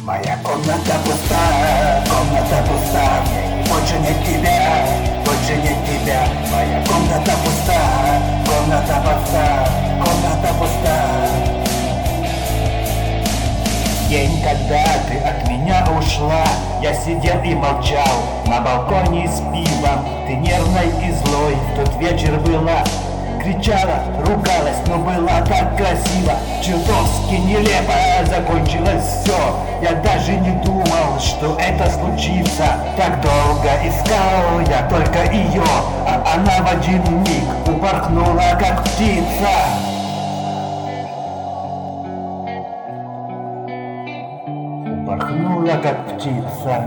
Моя комната пуста, больше нет тебя, больше нет тебя. Моя комната пуста, комната пуста. День, когда ты от меня ушла, я сидел и молчал на балконе с пивом. Ты нервной и злой в тот вечер была, кричала, ругалась, но была так красиво. Чертовски нелепо закончилось все. Я даже не думал, что это случится. Так долго искал я только ее, а она в один миг упорхнула, как птица. Упорхнула, как птица.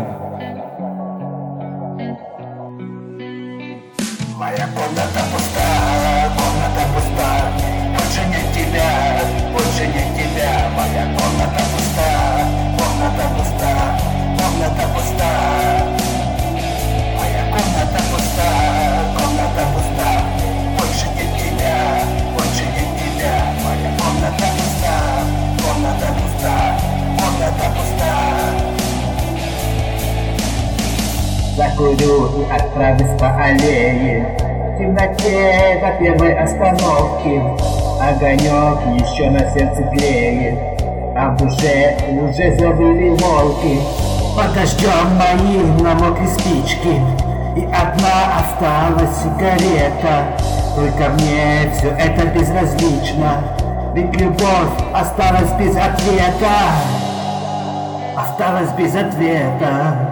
Моя комната пуста, больше нет тебя, больше нет тебя. Моя комната пуста, комната пуста. Моя комната пуста, больше нет тебя, больше нет тебя. Моя комната пуста, комната пуста. Закурю и отправлюсь по аллее, в темноте до первой остановки. Огонек еще на сердце греет, а в душе уже завыли волки. Под дождем моим намокли спички, и одна осталась сигарета. Только мне все это безразлично, ведь любовь осталась без ответа. Осталась без ответа.